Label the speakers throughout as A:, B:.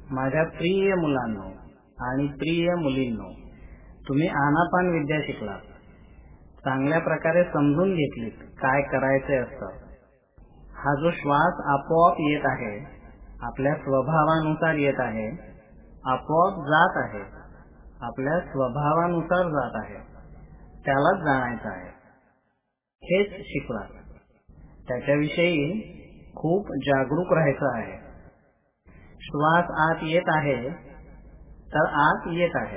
A: माझ्या प्रिय मुलांनो आणि प्रिय मुलींनो, तुम्ही आनापान विद्या शिकलात, चांगल्या प्रकारे समजून घेतलीत काय करायचे असतं. हा जो श्वास आपोआप येत आहे, आपल्या स्वभावानुसार येत आहे, आपोआप जात आहे, आपल्या स्वभावानुसार जात आहे, त्यालाच जाणायचं आहे. हेच शिकलात. त्याच्याविषयी खूप जागरूक राहायचं आहे. श्वास आत येत आहे तर आत येत आहे,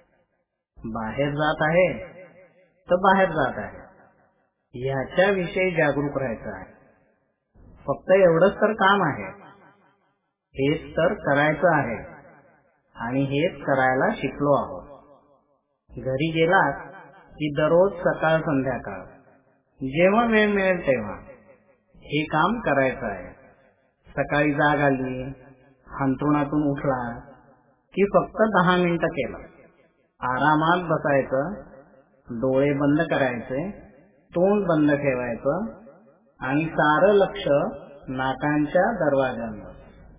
A: बाहेर जात आहे तर बाहेर जात आहे, ह्याच्याविषयी जागरूक राहायचं आहे. फक्त एवढंच तर काम आहे, हेच तर करायचं आहे आणि हेच करायला शिकलो आहोत. घरी गेलात की दररोज सकाळ संध्याकाळ जेव्हा वेळ मिळेल तेव्हा हे काम करायचं आहे. सकाळी जाग आली, अंथरुणातून उठला की फक्त 10 मिनिटं केलं. आरामात बसायचं, डोळे बंद करायचे, तोंड बंद ठेवायचं आणि सारं लक्ष नाकांच्या दरवाज्यांवर.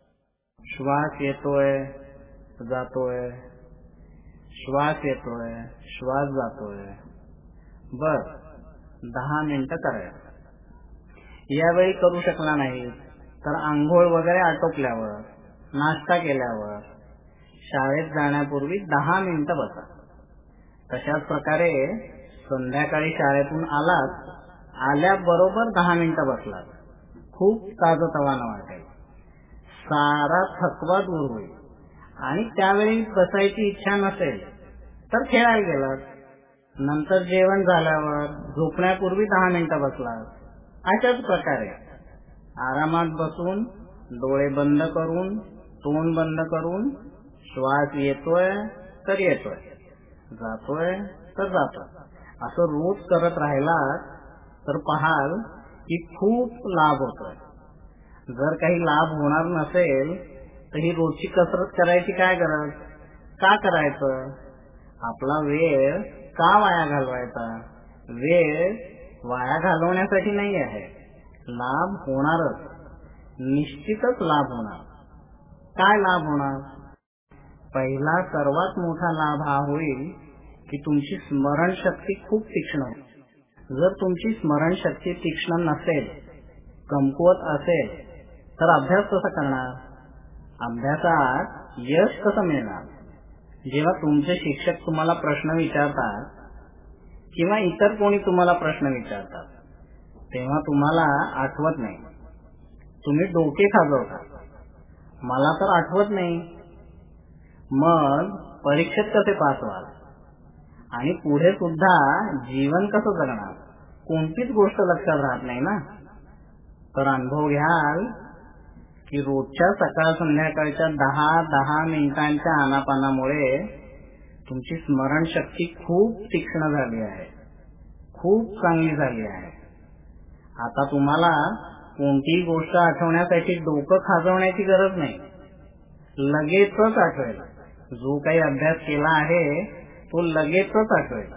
A: श्वास येतोय जातोय, श्वास येतोय श्वास जातोय. बस 10 मिनिटं करायचं. यावेळी करू शकला नाही तर आंघोळ वगैरे आटोपल्यावर, नाश्ता केल्यावर, शाळेत जाण्यापूर्वी 10 मिनिटं बसा. तशाच प्रकारे संध्याकाळी शाळेतून आलात, आल्याबरोबर 10 मिनिटं बसलात, खूप ताजतवानं वाटेल, सारा थकवा दूर होईल. आणि त्यावेळी बसायची इच्छा नसेल तर खेळायला गेलात. नंतर जेवण झाल्यावर झोपण्यापूर्वी 10 मिनिटं बसलात. अशाच प्रकारे आरामात बसून, डोळे बंद करून, तोंड बंद करून, श्वास येतोय तर येतोय, जातोय तर जातोय, असं रोज करत राहिलात तर पाहाल की खूप लाभ होतोय. जर काही लाभ होणार नसेल तर ही रोजची कसरत करायची काय गरज? का करायचं? आपला वेळ का वाया घालवायचा? वेळ वाया घालवण्यासाठी नाही आहे. लाभ होणारच, निश्चितच लाभ होणार. काय लाभ होणार? पहिला सर्वात मोठा लाभ हा होईल की तुमची स्मरणशक्ती खूप तीक्ष्ण होईल. जर तुमची स्मरणशक्ती तीक्ष्ण नसेल, कमकुवत असेल तर अभ्यास कसा करणार? अभ्यासात यश कसं मिळणार? जेव्हा तुमचे शिक्षक तुम्हाला प्रश्न विचारतात किंवा इतर कोणी तुम्हाला प्रश्न विचारतात तेव्हा तुम्हाला आठवत नाही, तुम्ही डोके खाजवता, मला तर आठवत नाही. मग परीक्षेत कसे पास व्हाल? आणि पुढे सुद्धा जीवन कसं जगणार? कोणतीच गोष्ट लक्षात राहत नाही ना. तर अनुभव घ्याल की रोजच्या सकाळ संध्याकाळच्या 10 मिनिटांच्या आनापानामुळे तुमची स्मरणशक्ती खूप तीक्ष्ण झाली आहे, खूप चांगली झाली आहे. आता तुम्हाला कोणतीही गोष्ट आठवण्यासाठी डोकं खाजवण्याची गरज नाही, लगेचच आठवेल. जो काही अभ्यास केला आहे तो लगेचच आठवेल.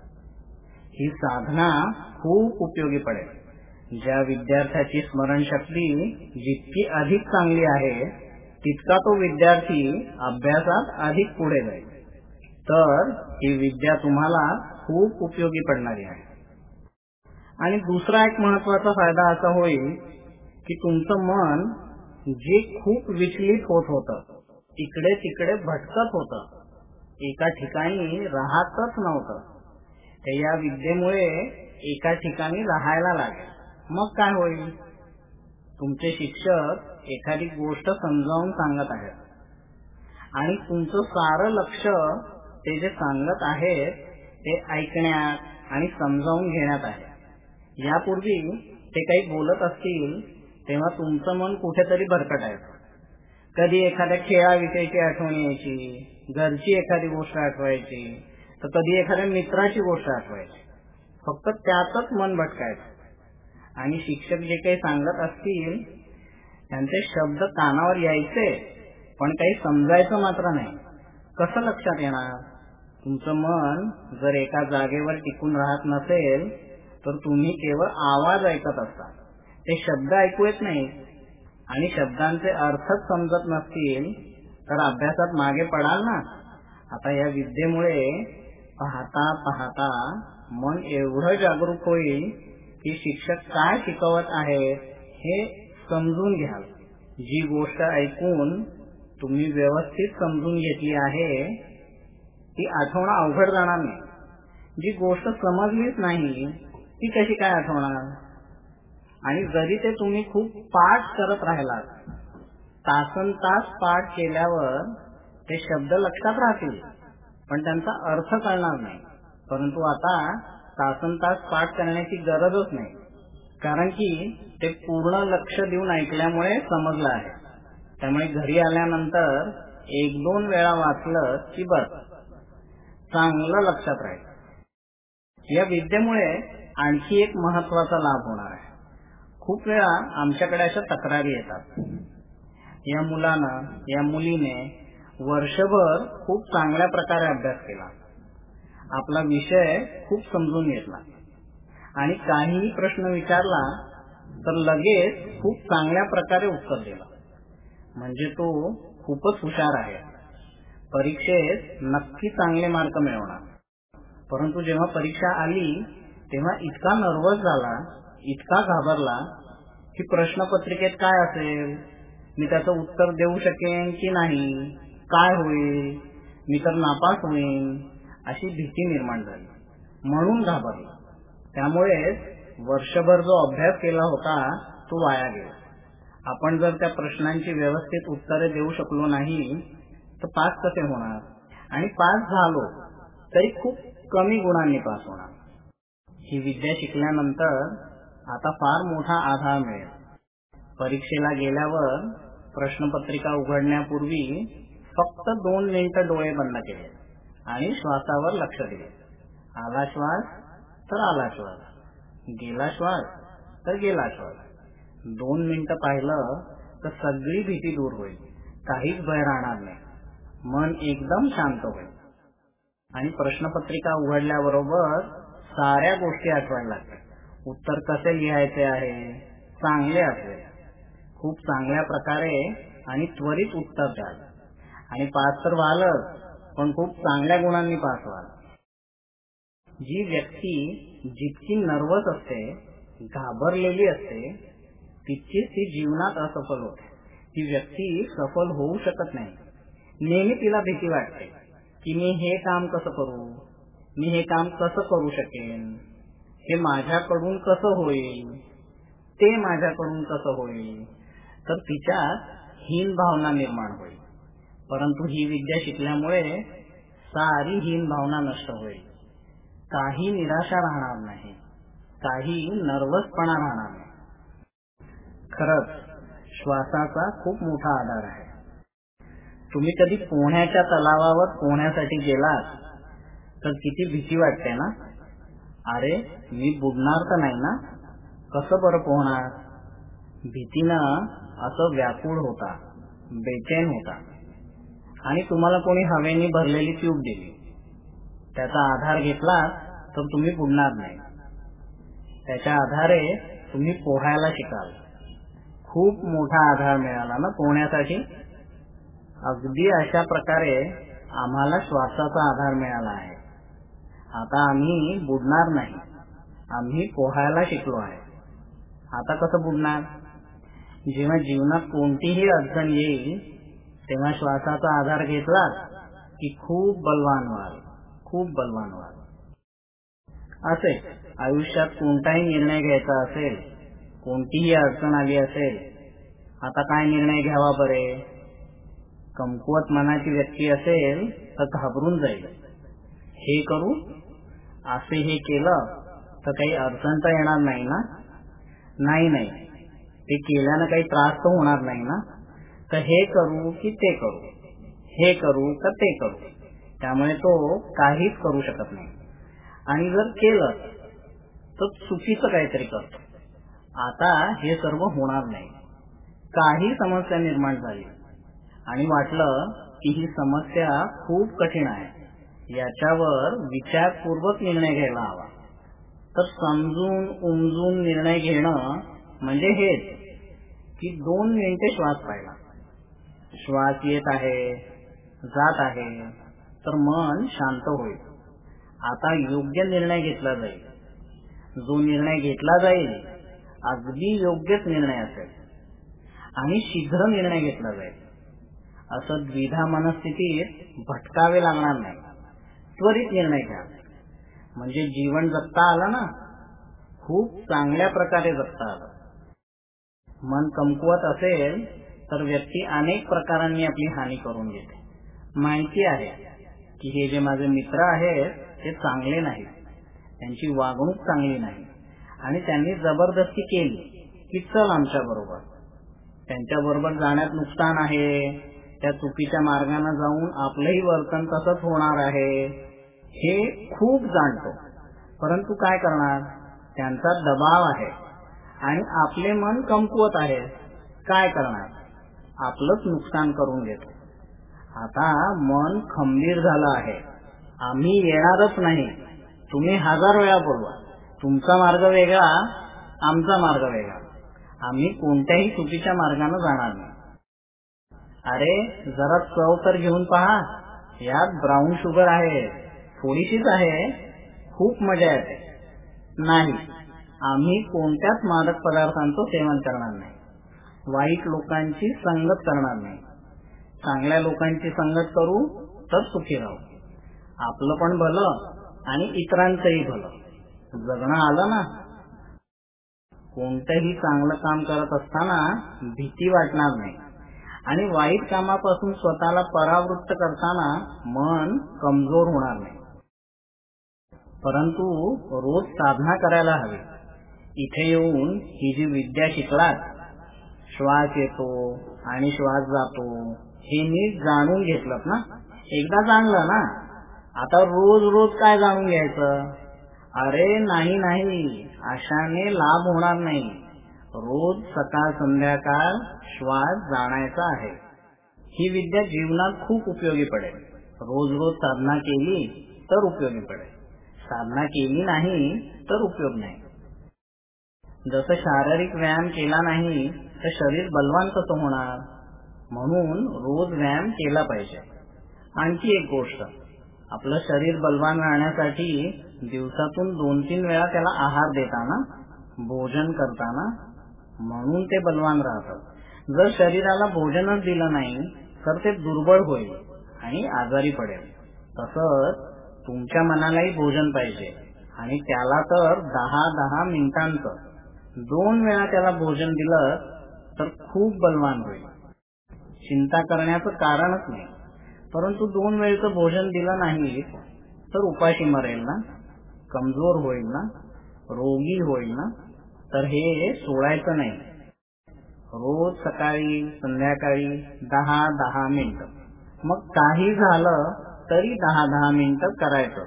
A: ही साधना खूप उपयोगी पडेल. ज्या विद्यार्थ्याची स्मरणशक्ती जितकी अधिक चांगली आहे तितका तो विद्यार्थी अभ्यासात अधिक पुढे जाईल. तर ही विद्या तुम्हाला खूप उपयोगी पडणारी आहे. आणि दुसरा एक महत्वाचा फायदा असा होईल की तुमचं मन जे खूप विचलित होत होतं, इकडे तिकडे भटकत होतं, एका ठिकाणी राहतच नव्हतं, ते या विद्येमुळे एका ठिकाणी राहायला लागेल. मग काय होईल? तुमचे शिक्षक एखादी गोष्ट समजावून सांगत आहेत आणि तुमचं सारं लक्ष ते जे सांगत आहेत ते ऐकण्यात आणि समजावून घेण्यात आहे. यापूर्वी ते काही बोलत असतील तेव्हा तुमचं मन कुठेतरी भरकटायचं. कधी एखाद्या खेळाविषयीची आठवण यायची, घरची एखादी गोष्ट आठवायची, तर कधी एखाद्या मित्राची गोष्ट आठवायची. फक्त त्यातच मन भटकायचं. आणि शिक्षक जे काही सांगत असतील त्यांचे शब्द कानावर यायचे पण काही समजायचं मात्र नाही. कसं लक्षात येणार? तुमचं मन जर एका जागेवर टिकून राहत नसेल तर तुम्ही केवळ आवाज ऐकत असता, ते शब्द ऐकू येत नाही. आणि शब्दांचे अर्थच समजत नसतील तर अभ्यासात मागे पडाल ना. आता या विद्येमुळे पाहता पाहता मन एवढं जागरूक होईल की शिक्षक काय शिकवत आहेत हे समजून घ्याल. जी गोष्ट ऐकून तुम्ही व्यवस्थित समजून घेतली आहे ती आठवणं अवघड जाणार नाही. जी गोष्ट समजलीच नाही ती कशी काय आठवणार. आणि जरी ते तुम्ही खूप पाठ करत राहिलात, तासनतास पाठ केल्यावर ते शब्द लक्षात राहतील पण त्यांचा अर्थ कळणार नाही. परंतु आता तासनतास पाठ करण्याची गरजच नाही, कारण की ते पूर्ण लक्ष देऊन ऐकल्यामुळे समजलं आहे. त्यामुळे घरी आल्यानंतर 1-2 वेळा वाचलं की बस, चांगलं लक्षात राहील. या विद्येमुळे आणखी एक महत्वाचा लाभ होणार आहे. खूप वेळा आमच्याकडे अशा तक्रारी येतात, या मुलानं या मुलीने वर्षभर खूप चांगल्या प्रकारे अभ्यास केला, आपला विषय खूप समजून घेतला आणि काहीही प्रश्न विचारला तर लगेच खूप चांगल्या प्रकारे उत्तर दिलं, म्हणजे तो खूपच हुशार आहे, परीक्षेत नक्की चांगले मार्क मिळवणार. परंतु जेव्हा परीक्षा आली तेव्हा इतका नर्वस झाला, इतका घाबरला की प्रश्नपत्रिकेत काय असेल, मी त्याचं उत्तर देऊ शकेन की नाही, काय होईल, मी तर नापास होईन, अशी भीती निर्माण झाली. म्हणून घाबरला. त्यामुळे वर्षभर जो अभ्यास केला होता तो वाया गेला. आपण जर त्या प्रश्नांची व्यवस्थित उत्तरे देऊ शकलो नाही तर पास कसे होणार. आणि पास झालो तरी खूप कमी गुणांनी पास होणार. ही विद्या शिकल्यानंतर आता फार मोठा आधार मिळेल. परीक्षेला गेल्यावर प्रश्नपत्रिका उघडण्यापूर्वी फक्त 2 मिनिटं डोळे बंद केले आणि श्वासावर लक्ष दिले. आला श्वास तर आला श्वास, गेला श्वास तर गेला श्वास. 2 मिनिटं पाहिलं तर सगळी भीती दूर होईल, काहीच भय राहणार नाही, मन एकदम शांत होईल. आणि प्रश्नपत्रिका उघडल्याबरोबर साऱ्या गोष्टी आठवायला लागतात. उत्तर कसे लिहायचे आहे, चांगले असेल, खूप चांगल्या प्रकारे आणि त्वरित उत्तर द्याल. आणि पास तर व्हालच, पण खूप चांगल्या गुणांनी पास व्हाल. जी व्यक्ती जितकी नर्वस असते, घाबरलेली असते, तितकीच ती जीवनात असफल होते. ती व्यक्ती सफल होऊ शकत नाही. नेहमी तिला भीती वाटते की मी हे काम कसं करू, मी हे काम कसं करू शकेन, हे माझ्याकडून कसं होईल, ते माझ्याकडून कसं होईल. तर तिच्यात हीन भावना निर्माण होईल. परंतु ही विद्या शिकल्यामुळे सारी हीन भावना नष्ट होईल. काही निराशा राहणार नाही, काही नर्वसपणा राहणार नाही. खरंच श्वासाचा खूप मोठा आधार आहे. तुम्ही कधी पोहण्याच्या तलावावर पोहण्यासाठी गेलात तर किती भीती वाटते ना. अरे मी बुडणार तर नाही ना, कसं बरं पोहणार. भीतीनं असं व्याकुळ होता, बेचैन होता. आणि तुम्हाला कोणी हवेने भरलेली ट्यूब दिली, त्याचा आधार घेतला तर तुम्ही बुडणार नाही. त्याच्या आधारे तुम्ही पोहायला शिकाल. खूप मोठा आधार मिळाला ना पोहण्यासाठी. अगदी अशा प्रकारे आम्हाला श्वासाचा आधार मिळाला आहे. आता आम्ही बुडणार नाही, आम्ही पोहायला शिकलो आहे. आता कसं बुडणार. जेव्हा जीवनात कोणतीही अडचण येईल तेव्हा श्वासाचा आधार घेतला की खूप बलवान व्हाल, खूप बलवान व्हाल. असे आयुष्यात कोणताही निर्णय घ्यायचा असेल, कोणतीही अडचण आली असेल, आता काय निर्णय घ्यावा बरे. कमकुवत मनाची व्यक्ती असेल तर घाबरून जाईल. हे करू, असे हे केलं तर काही अडचण तर येणार नाही ना. नाही, ते केल्यानं काही त्रास तर होणार नाही ना. तर हे करू की ते करू, हे करू का ते करू. त्यामुळे तो काहीच करू शकत नाही. आणि जर केलं तर चुकीचं काहीतरी करतो. आता हे सर्व होणार नाही. काही समस्या निर्माण झाली आणि वाटलं की ही समस्या खूप कठीण आहे, याच्यावर विचारपूर्वक निर्णय घ्यायला हवा, तर समजून उमजून निर्णय घेणं म्हणजे हेच की 2 मिनिटे श्वास पाहिला, श्वास येत आहे, जात आहे, तर मन शांत होईल. आता योग्य निर्णय घेतला जाईल. जो निर्णय घेतला जाईल अगदी योग्यच निर्णय असेल आणि शीघ्र निर्णय घेतला जाईल. असं द्विधा मनस्थितीत भटकावे लागणार नाही. त्वरित निर्णय घ्या. म्हणजे जीवन जगता आलं ना, खूप चांगल्या प्रकारे जगता आलं. मन कमकुवत असेल तर व्यक्ती अनेक प्रकारांनी आपली हानी करून घेते. माहिती आहे की हे जे माझे मित्र आहेत ते चांगले नाहीत, त्यांची वागणूक चांगली नाही आणि त्यांनी जबरदस्ती केली की चल आमच्या बरोबर. त्यांच्या बरोबर जाण्यात नुकसान आहे. त्या चुकीच्या मार्गाने जाऊन आपलंही वर्तन तसंच होणार आहे हे खूप जाणतो. परंतु काय करणार, त्यांचा दबाव आहे आणि आपले मन कमकुवत आहे. काय करणार, आपलंच नुकसान करून घेतो. आता मन खंबीर झालं आहे. आम्ही येणारच नाही. तुम्ही 1000 वेळा बोलवा. तुमचा मार्ग वेगळा, आमचा मार्ग वेगळा. आम्ही कोणत्याही चुकीच्या मार्गाने जाणार नाही. अरे जरा चव तर घेऊन पहा. यात ब्राऊन शुगर आहे, थोडीशीच आहे, खूप मजा येते. नाही, आम्ही कोणत्याच मादक पदार्थांचं सेवन करणार नाही. वाईट लोकांची संगत करणार नाही. चांगल्या लोकांची संगत करू तर सुखी राहू. आपलं पण भलं आणि इतरांचंही भलं. जगणं आलं ना. कोणतंही चांगलं काम करत असताना भीती वाटणार नाही आणि वाईट कामापासून स्वतःला परावृत्त करताना मन कमजोर होणार नाही. परंतु रोज साधना करायला हवी. इथे येऊन ही जी विद्या शिकलात, श्वास येतो आणि श्वास जातो हे नीट जाणून घेतलं ना. एकदा जाणलं ना, आता रोज रोज काय जाणून घ्यायचं. अरे नाही, अशाने लाभ होणार नाही. रोज सकाळ संध्याकाळ श्वास जाणायचा आहे. ही विद्या जीवनात खूप उपयोगी पडेल. रोज रोज साधना केली तर उपयोगी पडेल. साधना केली नाही तर उपयोग नाही. जसं शारीरिक व्यायाम केला नाही तर शरीर बलवान कसं होणार. म्हणून रोज व्यायाम केला पाहिजे. आणखी एक गोष्ट, आपलं शरीर बलवान राहण्यासाठी दिवसातून 2-3 वेळा त्याला आहार देताना, भोजन करताना, म्हणून ते बलवान राहतं. जर शरीराला भोजनच दिलं नाही तर ते दुर्बळ होईल आणि आजारी पडेल. तसंच तुमच्या मनालाही भोजन पाहिजे आणि त्याला तर 10-10 मिनिटांचं 2 वेळा त्याला भोजन दिलं तर खूप बलवान होईल. चिंता करण्याचं कारणच नाही. परंतु 2 वेळचं भोजन दिलं नाही तर उपाशी मरेल ना, कमजोर होईल ना, रोगी होईल ना. तर हे सोडायचं नाही. रोज सकाळी संध्याकाळी 10-10 मिनिटं, मग काही झालं तरी 10-10 मिनिटं करायचं.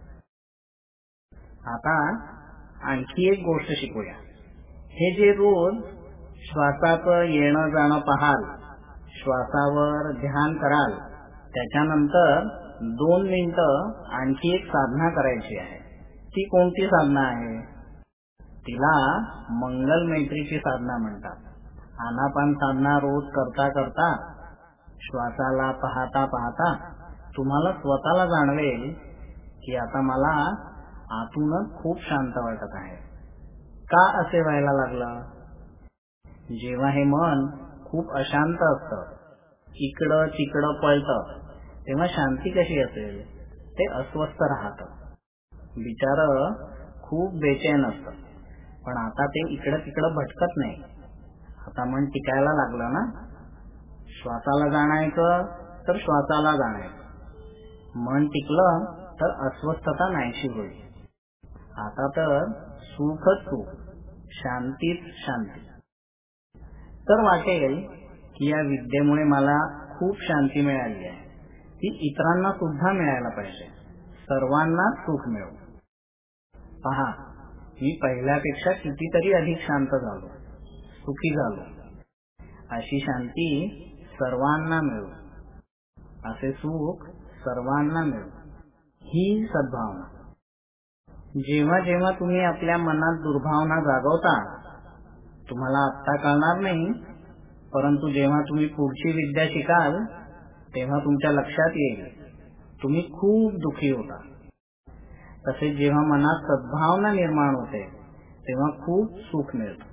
A: आता आणखी एक गोष्ट शिकूया. हे जे रोज श्वासाचं येणं जाणं पाहाल, श्वासावर ध्यान कराल, त्याच्यानंतर 2 मिनिटं आणखी एक साधना करायची आहे. ती कोणती साधना आहे? तिला मंगल मैत्रीची साधना म्हणतात. आनापान साधना रोज करता करता, श्वासाला पाहता पाहता तुम्हाला स्वतःला जाणवेल की आता मला आतूनच खूप शांत वाटत आहे. का असे व्हायला लागलं? जेव्हा हे मन खूप अशांत असतं, इकडं तिकडं पळतं, तेव्हा शांती कशी असेल? ते अस्वस्थ राहतं. बिचारं खूप बेचैन असतं. पण आता ते इकडं तिकडं भटकत नाही. आता मन टिकायला लागलं ना. श्वासाला जाणायचं तर श्वासाला जाणायचं. मन टिकलं तर अस्वस्थता नाहीशी होईल. आता तर सुखच सुख, शांतीच शांती. तर वाटेल की या विद्येमुळे मला खूप शांती मिळाली आहे. ती इतरांना सुद्धा मिळायला पाहिजे. सर्वांना सुख मिळो. पहा, मी पहिल्यापेक्षा कितीतरी अधिक शांत झालो, सुखी झालो. अशी शांती सर्वांना मिळो, असे सुख सर्वांना मिळो, ही सद्भावना. जेव्हा जेव्हा तुम्ही आपल्या मनात दुर्भावना जागवता, तुम्हाला आत्ता कळणार नाही, परंतु जेव्हा तुम्ही पुढची विद्या शिकाल तेव्हा तुमच्या लक्षात येईल तुम्ही खूप दुःखी होता. तसेच जेव्हा मनात सद्भावना निर्माण होते तेव्हा खूप सुख मिळतं.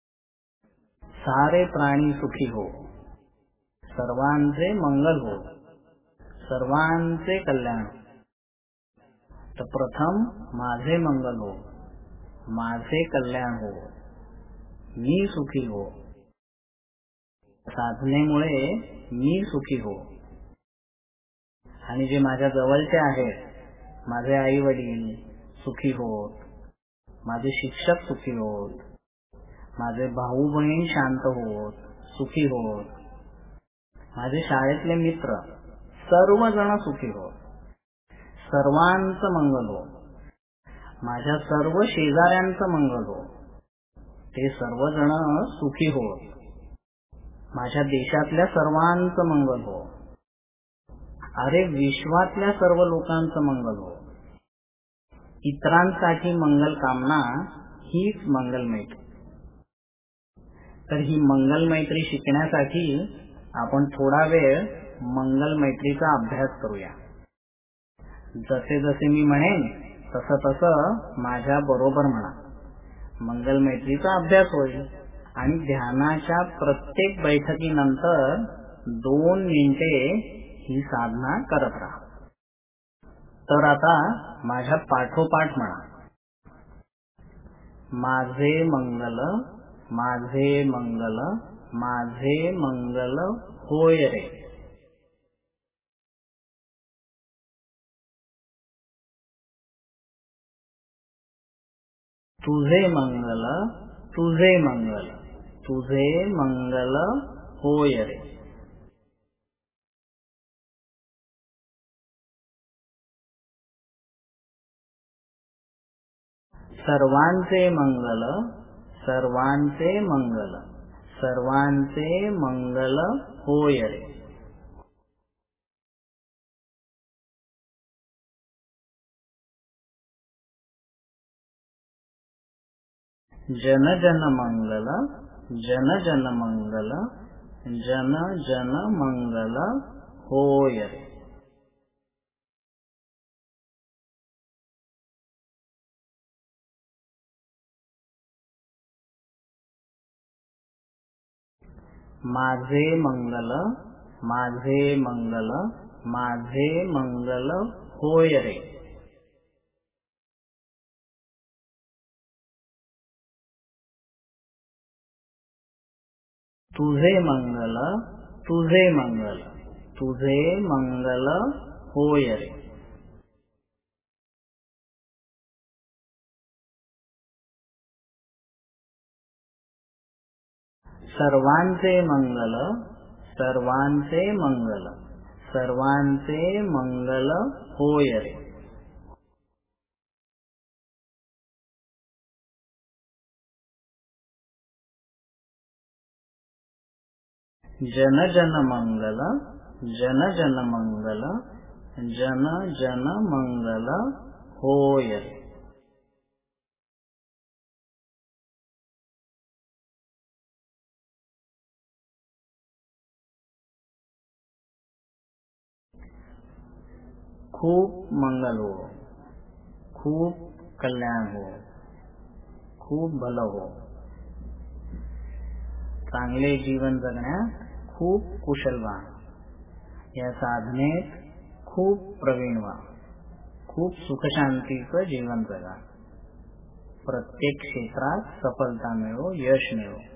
A: सारे प्राणी सुखी हो, सर्वांचे मंगल हो, सर्वांचे कल्याण. तर प्रथम माझे मंगल हो, माझे कल्याण हो, मी सुखी हो. साधनेमुळे मी सुखी हो. आणि जे माझ्या जवळचे आहेत, माझे आई वडील सुखी होत, माझे शिक्षक सुखी होत, माझे भाऊ बहीण शांत होत, सुखी होत, माझे शाळेतले मित्र सर्वजण सुखी होत, सर्वांचं मंगल हो. माझ्या सर्व शेजाऱ्यांचं मंगल हो, ते सर्वजण सुखी होत. माझ्या देशातल्या सर्वांचं मंगल हो. अरे विश्वातल्या सर्व लोकांचं मंगल हो. इतरांसाठी मंगल कामना हीच मंगल मैत्री. तर ही मंगल मैत्री शिकण्यासाठी आपण थोडा वेळ मंगल मैत्रीचा अभ्यास करूया. जसे जसे मी म्हणेन तसं तसं माझ्या बरोबर म्हणा. मंगल मैत्रीचा अभ्यास होईल आणि ध्यानाच्या प्रत्येक बैठकीनंतर 2 मिनिटे ही साधना करत राहा. तर आता माझ्या पाठोपाठ म्हणा. माझे मंगल, माझे मंगल, माझे मंगल होय रे. तुझे मंगल, तुझे मंगल, तुझे मंगल होय रे. सर्वांचे मंगल, सर्वांचे मंगल, सर्वांचे मंगल होय रे. जन जन मंगल, जन जन मंगल, जन जन मंगल होय रे. माझे मंगल, माझे मंगल, माझे मंगल होय रे. तुझे मंगल, तुझे मंगल, तुझे मंगल होय रे. सर्वांचे मंगल, सर्वांचे मंगल, सर्वांचे मंगल होय रे. जन जन मंगल, जन जन मंगल, जन जन मंगल होय रे. खूप मंगल हो, खूप कल्याण हो, खूप भलं हो. चांगले जीवन जगण्यात खूप कुशल व्हा. या साधनेत खूप प्रवीण व्हा. खूप सुखशांतीचं जीवन जगा. प्रत्येक क्षेत्रात सफलता मिळो, यश मिळो.